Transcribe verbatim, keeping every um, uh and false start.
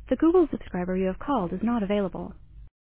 The Google subscriber you have called is not available.